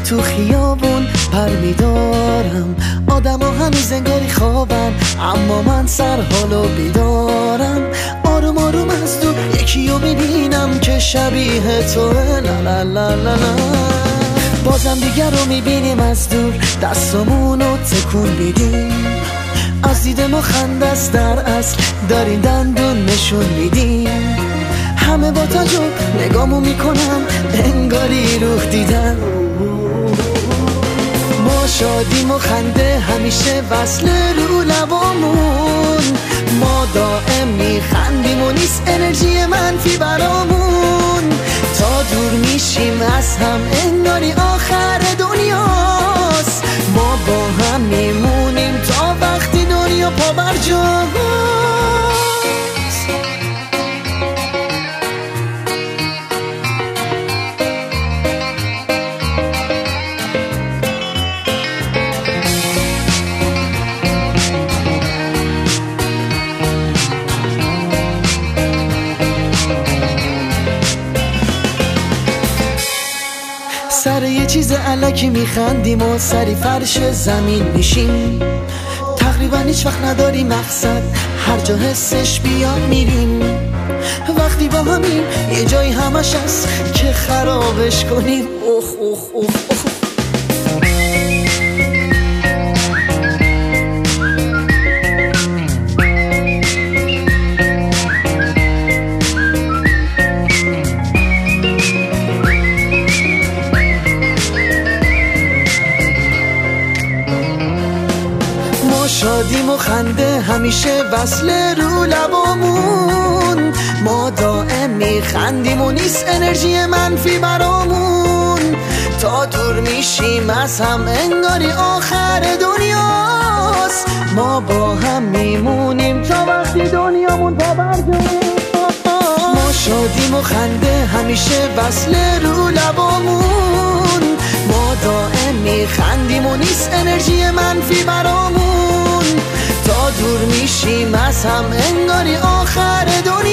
تو خیابون پر میدارم، آدم ها هنوز انگاری خوابن اما من سر حالو بیدارم. آروم آروم از دور یکی رو میبینم که شبیه تو، لا لا لا لا لا. بازم دیگر رو میبینیم از دور، دستمونو تکون میدیم، از دید ما خنده است در اصل داریم دندون نشون میدیم. همه با تعجب نگامو میکنم انگاری روح دیدن. ما شادیم و خنده همیشه وصل رو لبامون، ما دائم میخندیم و نیست انرژی منفی برامون. تا دور میشیم از هم انگاری آخر دنیاست، ما با هم میمونیم تا وقتی دنیا پا بر جاست. سر یه چیز الکی میخندیم و سری فرش زمین میشیم، تقریبا هیچ وقت نداریم مقصد، هر جا حسش بیاد میریم. وقتی با همیم یه جایی همش هست که خرابش کنیم. اوخ اوخ اوخ اوخ. شادیم و خنده همیشه وصل رو لبامون، ما دائم میخندیم و نیست انرژی منفی برامون. تا دور میشیم از هم انگاری آخر دنیاست، ما با هم میمونیم تا وقتی دنیامون پا بر جاست. ما شادیم و خنده همیشه وصل رو لبامون، ما دائم میخندیم و نیست انرژی منفی برامون. تا دور میشیم از هم انگاری آخر دنیا